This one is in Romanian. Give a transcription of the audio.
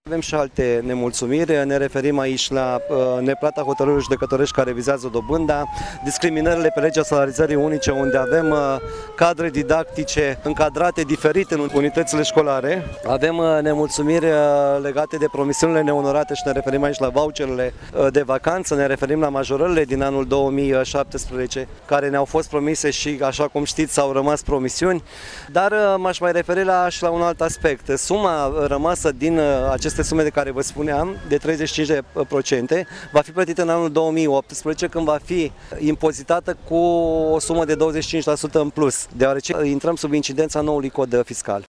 Avem și alte nemulțumiri, ne referim aici la neplata hotărârilor judecătorești care vizează dobânda, discriminările pe legea salarizării unice, unde avem cadre didactice încadrate diferit în unitățile școlare. Avem nemulțumiri legate de promisiunile neonorate și ne referim aici la voucherele de vacanță, ne referim la majorările din anul 2017 care ne-au fost promise și, așa cum știți, s-au rămas promisiuni, dar m-aș mai referi și la un alt aspect. Suma rămasă din aceste sume de care vă spuneam, de 35%, va fi plătită în anul 2018, când va fi impozitată cu o sumă de 25% în plus, deoarece intrăm sub incidența noului cod fiscal.